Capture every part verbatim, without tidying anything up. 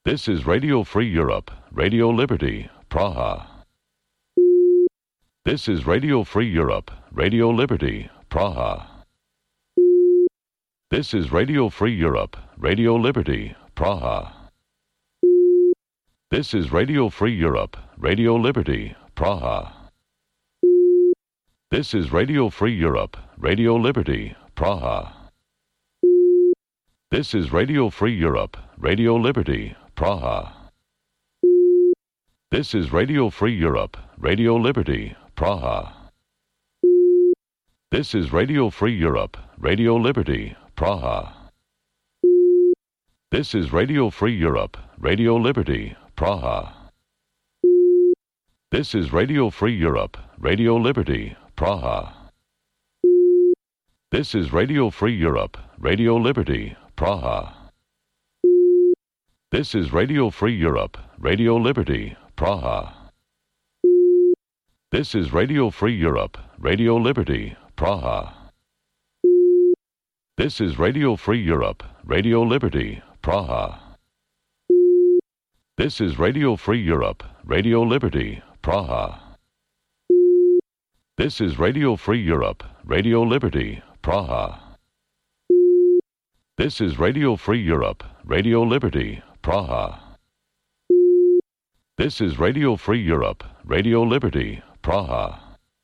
This is Radio Free Europe, Radio Liberty, Praha. This is Radio Free Europe, Radio Liberty, Praha. This is Radio Free Europe, Radio Liberty, Praha. This is Radio Free Europe, Radio Liberty, Praha. This is Radio Free Europe, Radio Liberty, Praha. This is Radio Free Europe, Radio Liberty, Praha. This is Radio Free Europe, Radio Liberty, Praha. This is Radio Free Europe, Radio Liberty, Praha. This is Radio Free Europe, Radio Liberty, Praha. This is Radio Free Europe, Radio Liberty, Praha. This is Radio Free Europe, Radio Liberty, Praha. This is Radio Free Europe, Radio Liberty, Praha. This is Radio Free Europe, Radio Liberty, Praha. This is Radio Free Europe, Radio Liberty, Praha. This is Radio Free Europe, Radio Liberty, Praha. This is Radio Free Europe, Radio Liberty, Praha. This is Radio Free Europe, Radio Liberty, Praha. This is Radio Free Europe, Radio Liberty, Praha.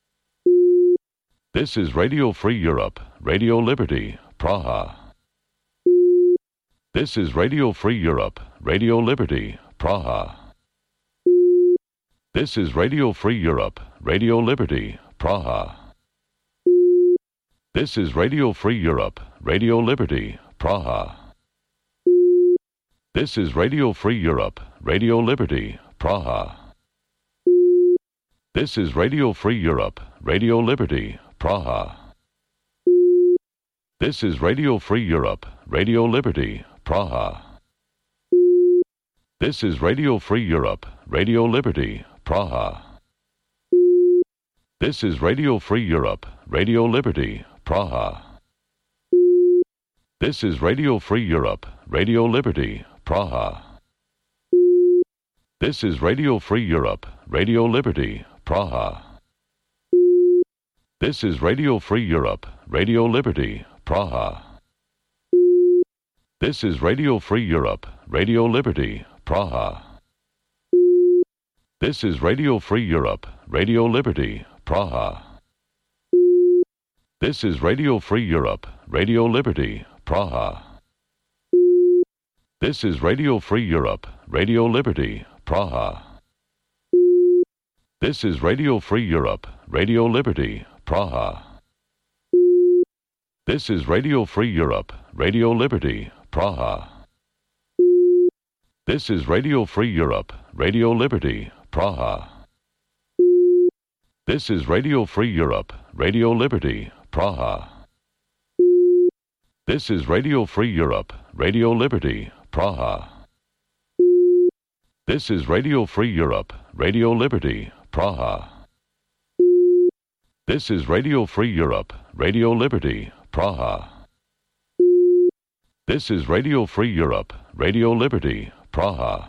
This is Radio Free Europe, Radio Liberty, Praha. This is Radio Free Europe, Radio Liberty, Praha. This is Radio Free Europe, Radio Liberty, Praha. This is Radio Free Europe, Radio Liberty, Praha. This is Radio Free Europe, Radio Liberty, Praha. This is Radio Free Europe, Radio Liberty, Praha. This is Radio Free Europe, Radio Liberty, Praha. This is Radio Free Europe, Radio Liberty, Praha. This is Radio Free Europe, Radio Liberty, Praha. This is Radio Free Europe, Radio Liberty, Praha. This is Radio Free Europe, Radio Liberty, Praha. This is Radio Free Europe, Radio Liberty, Praha. This is Radio Free Europe, Radio Liberty, Praha. This is Radio Free Europe, Radio Liberty, Praha. This is Radio Free Europe, Radio Liberty, Praha. This is Radio Free Europe, Radio Liberty, Praha. This is Radio Free Europe, Radio Liberty, Praha. This is Radio Free Europe, Radio Liberty, Praha. This is Radio Free Europe, Radio Liberty, Praha. This is Radio Free Europe, Radio Liberty, Praha. This is Radio Free Europe, Radio Liberty, Praha. This is Radio Free Europe, Radio Liberty, Praha. This is Radio Free Europe, Radio Liberty, Praha. This is Radio Free Europe, Radio Liberty, Praha.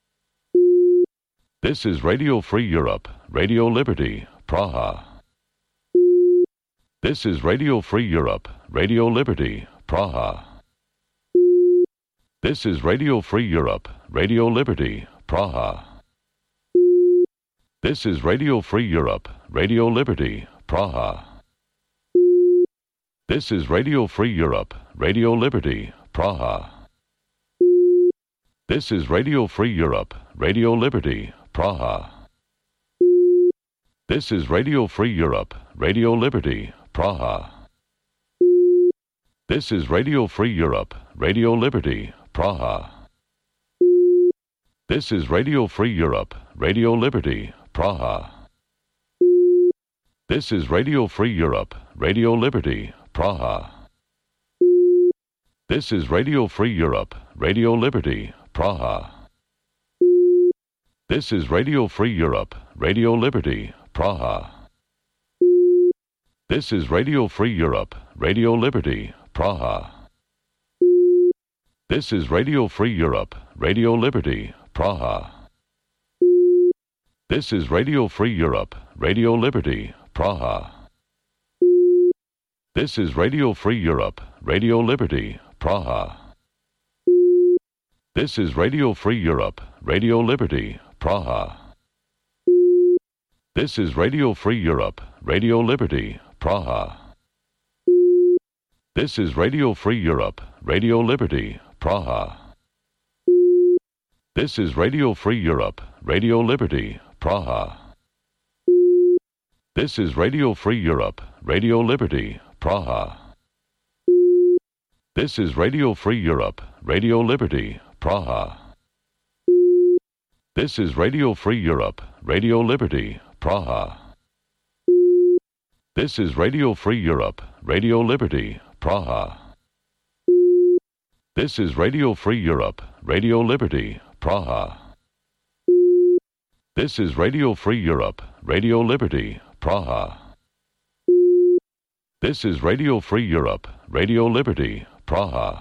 This is Radio Free Europe, Radio Liberty, Praha. This is Radio Free Europe, Radio Liberty, Praha. This is Radio Free Europe, Radio Liberty, Praha. This is Radio Free Europe, Radio Liberty, Praha. This is Radio Free Europe, Radio Liberty, Praha. This is Radio Free Europe, Radio Liberty, Praha. This is Radio Free Europe, Radio Liberty, Praha. This is Radio Free Europe, Radio Liberty, Praha. This is Radio Free Europe, Radio Liberty, Praha. This is Radio Free Europe, Radio Liberty, Praha. This is Radio Free Europe, Radio Liberty, Praha. This is Radio Free Europe, Radio Liberty, Praha. This is Radio Free Europe, Radio Liberty, Praha. This is Radio Free Europe, Radio Liberty, Praha. This is Radio Free Europe, Radio Liberty, Praha. This is Radio Free Europe, Radio Liberty, Praha. This is Radio Free Europe, Radio Liberty, Praha. This is Radio Free Europe, Radio Liberty, Praha. This is Radio Free Europe, Radio Liberty, Praha. This is Radio Free Europe, Radio Liberty, Praha. This is Radio Free Europe, Radio Liberty, Praha. This is Radio Free Europe, Radio Liberty, Praha. This is Radio Free Europe, Radio Liberty, Praha. This is Radio Free Europe, Radio Liberty, Praha. This is Radio Free Europe, Radio Liberty, Praha. This is Radio Free Europe, Radio Liberty, Praha. This is Radio Free Europe, Radio Liberty, Praha.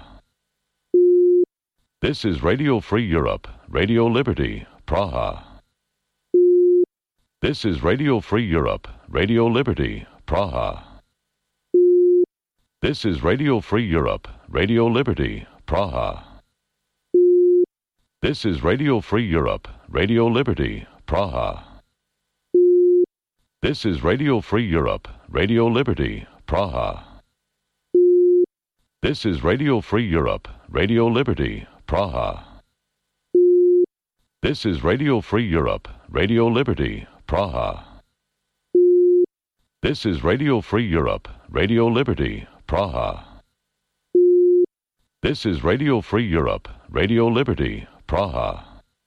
This is Radio Free Europe, Radio Liberty, Praha. This is Radio Free Europe, Radio Liberty, Praha. This is Radio Free Europe, Radio Liberty, Praha. This is Radio Free Europe, Radio Liberty, Praha. This is Radio Free Europe, Radio Liberty, Praha. This is Radio Free Europe, Radio Liberty, Praha. This is Radio Free Europe, Radio Liberty, Praha. This is Radio Free Europe, Radio Liberty, Praha. This is Radio Free Europe, Radio Liberty, Praha.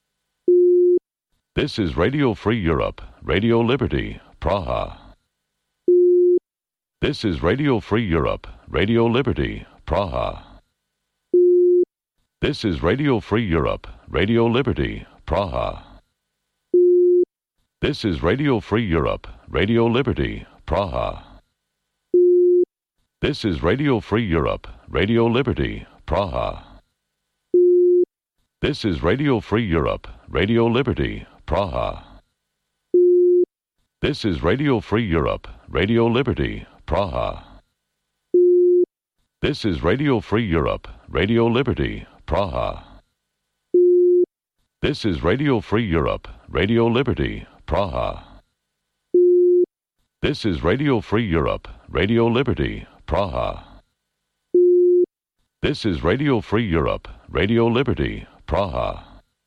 This is Radio Free Europe, Radio Liberty, Praha. This is Radio Free Europe, Radio Liberty, Praha. This is Radio Free Europe, Radio Liberty, Praha. This is Radio Free Europe, Radio Liberty, Praha. This is Radio Free Europe, Radio Liberty, Praha. This is Radio Free Europe, Radio Liberty, Praha. This is Radio Free Europe, Radio Liberty, Praha. This is Radio Free Europe, Radio Liberty, Praha. This is Radio Free Europe, Radio Liberty, Praha. This is Radio Free Europe, Radio Liberty, Praha. This is Radio Free Europe, Radio Liberty, Praha.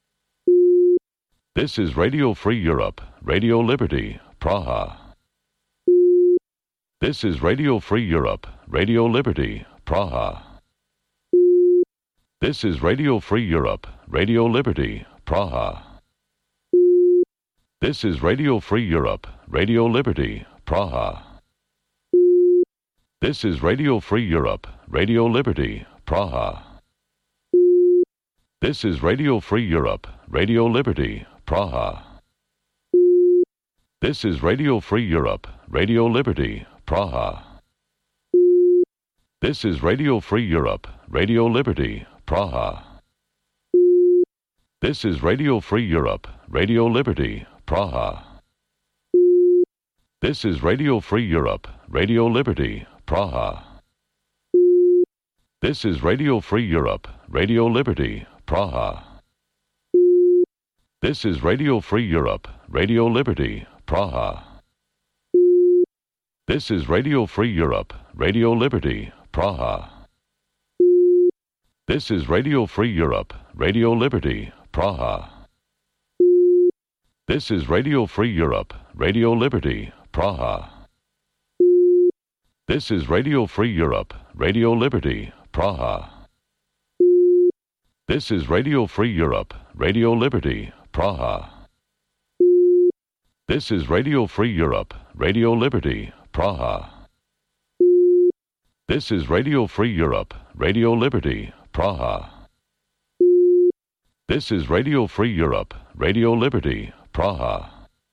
This is Radio Free Europe, Radio Liberty, Praha. This is Radio Free Europe, Radio Liberty, Praha. This is Radio Free Europe, Radio Liberty, Praha. This is Radio Free Europe, Radio Liberty, Praha. This is Radio Free Europe, Radio Liberty, Praha. This is Radio Free Europe, Radio Liberty, Praha. This is Radio Free Europe, Radio Liberty, Praha. This is Radio Free Europe, Radio Liberty, Praha. This is Radio Free Europe, Radio Liberty, Praha. This is Radio Free Europe, Radio Liberty, Praha. This is Radio Free Europe, Radio Liberty, Praha. This is Radio Free Europe, Radio Liberty, Praha. This is Radio Free Europe, Radio Liberty, Praha. This is Radio Free Europe, Radio Liberty, Praha. This is Radio Free Europe, Radio Liberty, Praha. This is Radio Free Europe, Radio Liberty, Praha. This is Radio Free Europe, Radio Liberty, Praha. This is Radio Free Europe, Radio Liberty, Praha. This is Radio Free Europe, Radio Liberty, Praha. This is Radio Free Europe, Radio Liberty, Praha.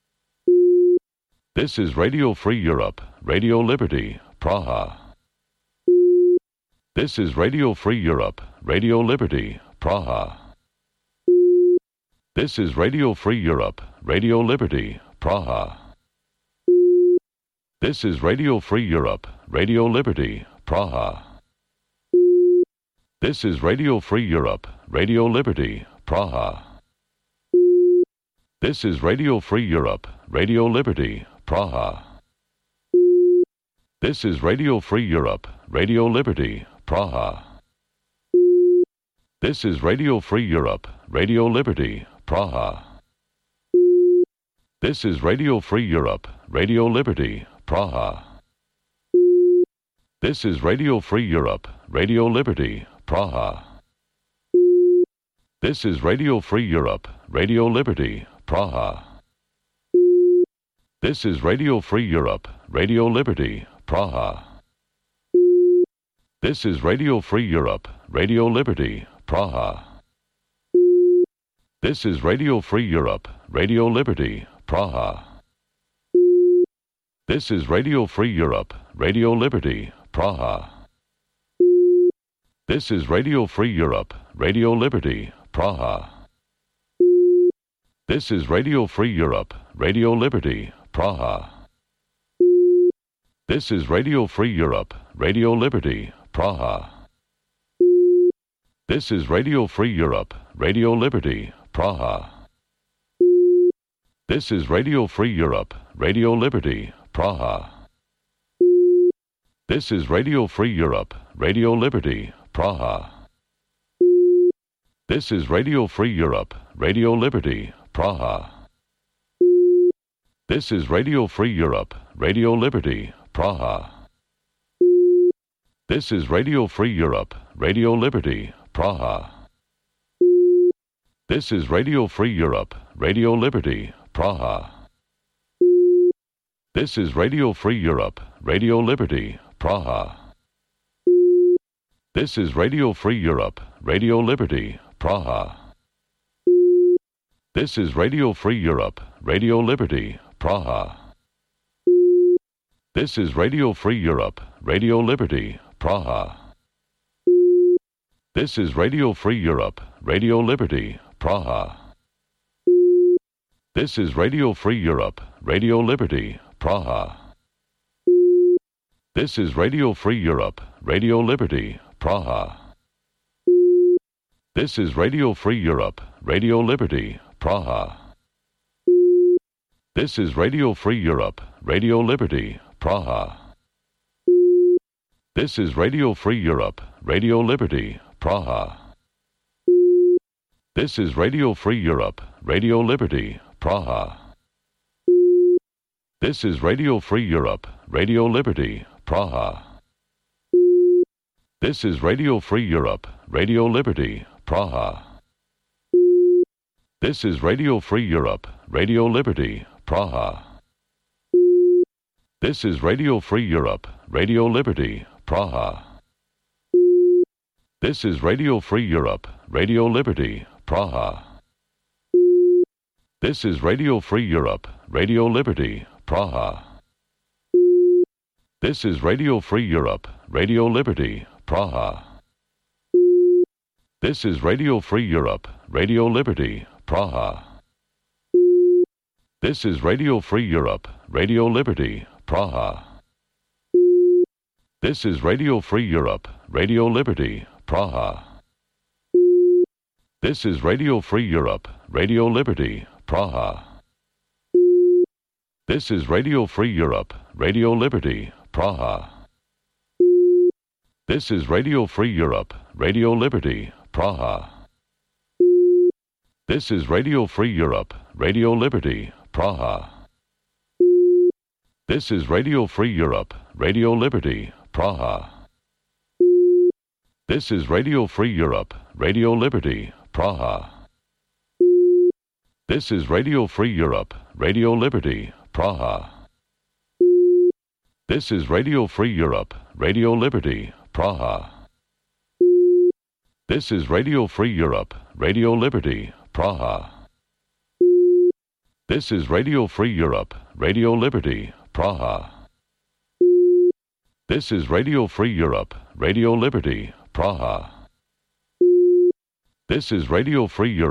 This is Radio Free Europe, Radio Liberty, Praha. This is Radio Free Europe, Radio Liberty, Praha. This is Radio Free Europe, Radio Liberty, Praha. This is Radio Free Europe, Radio Liberty, Praha. This is Radio Free Europe, Radio Liberty, Praha. This is Radio Free Europe, Radio Liberty, Praha. This is Radio Free Europe, Radio Liberty, Praha. This is Radio Free Europe, Radio Liberty, Praha. This is Radio Free Europe, Radio Liberty, Praha. This is Radio Free Europe, Radio Liberty, Praha. This is Radio Free Europe, Radio Liberty, Praha. This is Radio Free Europe, Radio Liberty, Praha. This is Radio Free Europe, Radio Liberty, Praha. This is Radio Free Europe, Radio Liberty, Praha. This is Radio Free Europe, Radio Liberty, Praha. This is Radio Free Europe, Radio Liberty, Praha. This is Radio Free Europe, Radio Liberty, Praha. This is Radio Free Europe, Radio Liberty, Praha. This is Radio Free Europe, Radio Liberty, Praha. This is Radio Free Europe, Radio Liberty, Praha. This is Radio Free Europe, Radio Liberty, Praha. This is Radio Free Europe, Radio Liberty, Praha. This is Radio Free Europe, Radio Liberty, Praha. This is Radio Free Europe, Radio Liberty, Praha. This is Radio Free Europe, Radio Liberty, Praha. This is Radio Free Europe, Radio Liberty, Praha. This is Radio Free Europe, Radio Liberty, Praha. This is Radio Free Europe, Radio Liberty, Praha. This is Radio Free Europe, Radio Liberty, Praha. This is Radio Free Europe, Radio Liberty, Praha. This is Radio Free Europe, Radio Liberty, Praha. This is Radio Free Europe, Radio Liberty, Praha. This is Radio Free Europe, Radio Liberty, Praha. This is Radio Free Europe, Radio Liberty, Praha. This is Radio Free Europe, Radio Liberty, Praha. This is Radio Free Europe, Radio Liberty, Praha. This is Radio Free Europe, Radio Liberty, Praha. This is Radio Free Europe, Radio Liberty, Praha. This is Radio Free Europe, Radio Liberty, Praha. This is Radio Free Europe, Radio Liberty, Praha. This is Radio Free Europe, Radio Liberty, Praha. This is Radio Free Europe, Radio Liberty, Praha. This is Radio Free Europe, Radio Liberty, Praha. This is Radio Free Europe, Radio Liberty, Praha. This is Radio Free Europe, Radio Liberty, Praha. This is Radio Free Europe, Radio Liberty, Praha. This is Radio Free Europe, Radio Liberty, Praha. This is Radio Free Europe, Radio Liberty, Praha. This is Radio Free Europe, Radio Liberty, Praha. This is Radio Free Europe, Radio Liberty, Praha. This is Radio Free Europe, Radio Liberty, Praha. This is Radio Free Europe, Radio Liberty, Praha. This is Radio Free Europe, Radio Liberty, Praha. This is Radio Free Europe, Radio Liberty, Praha. This is Radio Free Europe, Radio Liberty, Praha. This is Radio Free Europe, Radio Liberty, Praha. This is Radio Free Europe, Radio Liberty, Praha. This is Radio Free Europe.